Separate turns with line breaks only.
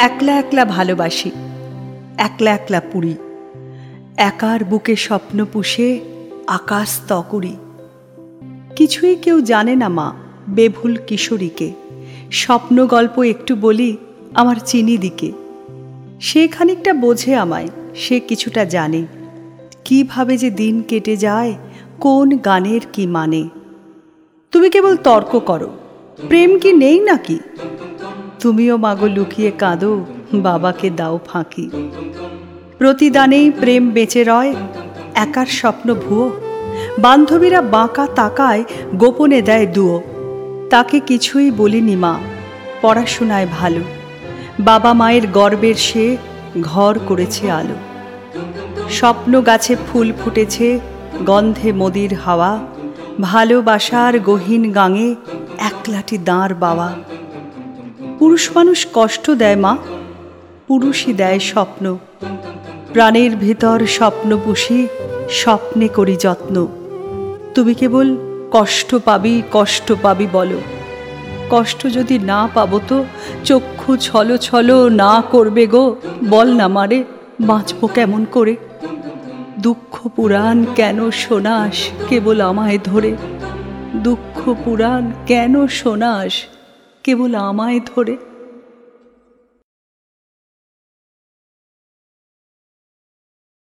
একলা একলা ভালোবাসি, একলা একলা পুরি, একার বুকে স্বপ্ন পুষে আকাশ তকরি। কিছুই কেউ জানে না মা বেভুল কিশোরীকে, স্বপ্ন গল্প একটু বলি আমার চিনি দিকে। সে খানিকটা বোঝে আমায়, সে কিছুটা জানে, কিভাবে যে দিন কেটে যায়, কোন গানের কি মানে। তুমি কেবল তর্ক করো, প্রেম কি নেই নাকি? তুমিও মাগো লুকিয়ে কাঁদো, বাবাকে দাও ফাঁকি। প্রতিদানেই প্রেম বেঁচে রয়, একার স্বপ্ন ভুয়ো। বান্ধবীরা বাঁকা তাকায়, গোপনে দেয় দুয়ো। তাকে কিছুই বলিনি মা, পড়াশোনায় ভালো, বাবা মায়ের গর্বের সে ঘর করেছে আলো। স্বপ্ন গাছে ফুল ফুটেছে, গন্ধে মদির হাওয়া, ভালোবাসার গহীন গাঙে একলাটি দাঁড় বাওয়া। পুরুষ মানুষ কষ্ট দেয় মা, পুরুষই দেয় স্বপ্ন। প্রাণের ভিতর স্বপ্ন পুষি, স্বপ্নে করি যত্ন। তুমি কেবল কষ্ট পাবি বলো, কষ্ট যদি না পাবো তো চক্ষু ছলো ছলো না করবে গো। বল না মারে, বাঁচবো কেমন করে? দুঃখ পুরাণ কেন শোনাস কেবল আমায় ধরে? দুঃখ পুরাণ কেন শোনাস কেবল আমায় ধরে?